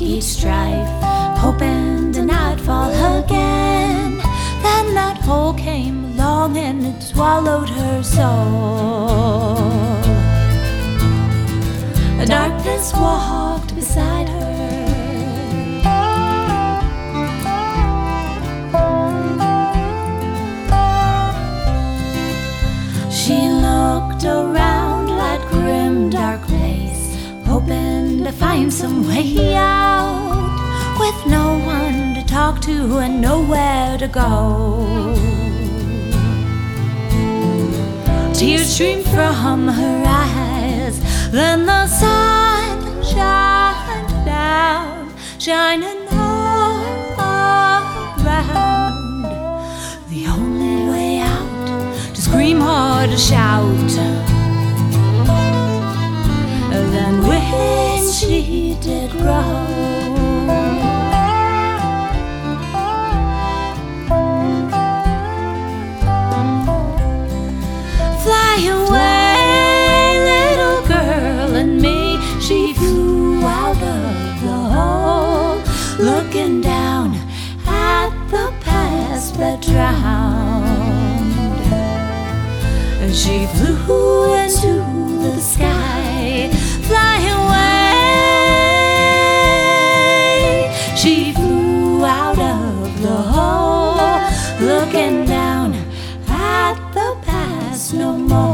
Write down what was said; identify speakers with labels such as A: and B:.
A: each strife, hoping to not fall again. Then that hole came along and it swallowed her soul. Darkness walked beside her. She looked around that grim, dark place, hoping to find some way out, with no one to talk to and nowhere to go. Tears streamed from her eyes, then the sun shined down, shining all around. The only way out, to scream or to shout. Then when she did grow, fly away, little girl, and me. She flew out of the hole, looking down at the past that drowned. She flew into the sky, fly away. She flew out of the hole, looking down at the past no more.